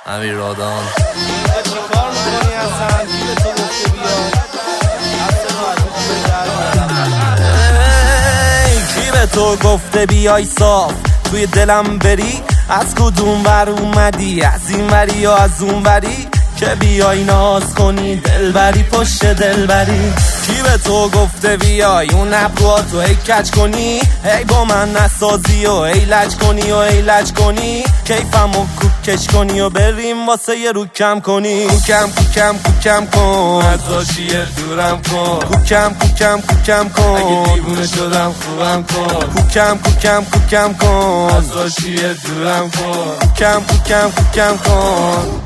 امیر رادان. چیکار میکنی اصلا؟ کی به تو گفته بیا؟ کی به تو گفته بیای صاف توی دلم بری؟ از کدوم ور اومدی؟ از این وری یا از اون وری؟ که بیای ناز کنی دلبری پشت دلبری. کی به تو گفته بیای اون ابروهاتو ای کج کنی؟ ای با من نسازی و ای لج کنی و ای لج کنی، کیفمو کوکش کنی و بریم واسه یه رو کم کنی. کوکم کن از آشیه دورم کن، کوکم کن اگه دیوونه شدم خوبم کن. کوکم کن از آشیه دورم کن، کوکم کن.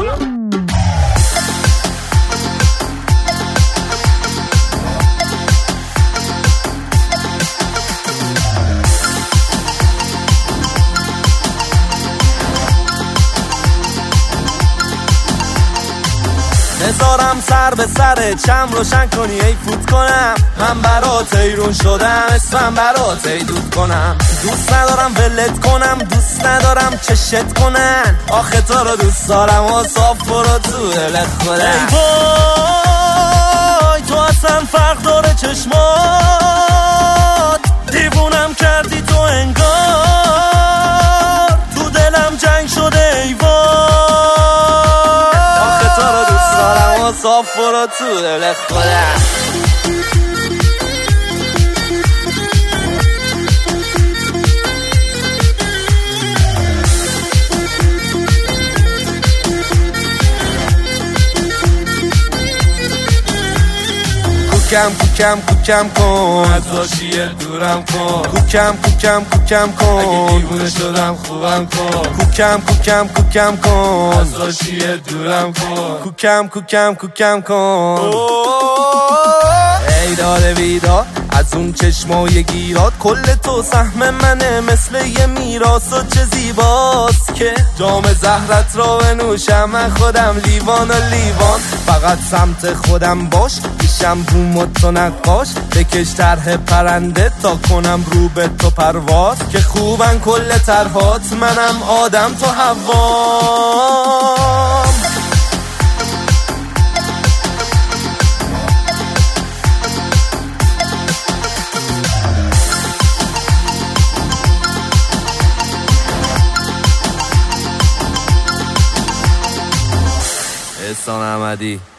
بذارم سر به سر چم روشن کنی ای فوت کنم، من برات ایرون شدم اسمم برات ای دود کنم. دوست ندارم ولت کنم، دوست ندارم چشت کنن، آخه تو رو دوست دارم و صاف برو تو دلت خودم. ای وای تو اصلا فرق داره چشمات، دیوونم کردی تو انگار، تو دلم جنگ شده ای وای، صاف برو تو دل خودم. کوکم کن از آشیه دورم کن، کوکم کن اگه دیوونه شدم خوبم کن. کوکم کن از آشیه دورم کن، کوکم کن. ای داده بیداد از اون چشمای گیرات، کل تو سهم منه مثل یه میراث و چه زیباست که جام زهرت را بنوشم من خودم لیوان و لیوان. فقط سمت خودم باش پیشم بوم و تو نقاش، بکش طرح پرنده تا کنم رو به تو پرواز، که خوبن کل طرحات منم آدم تو حوام. احسان احمدی.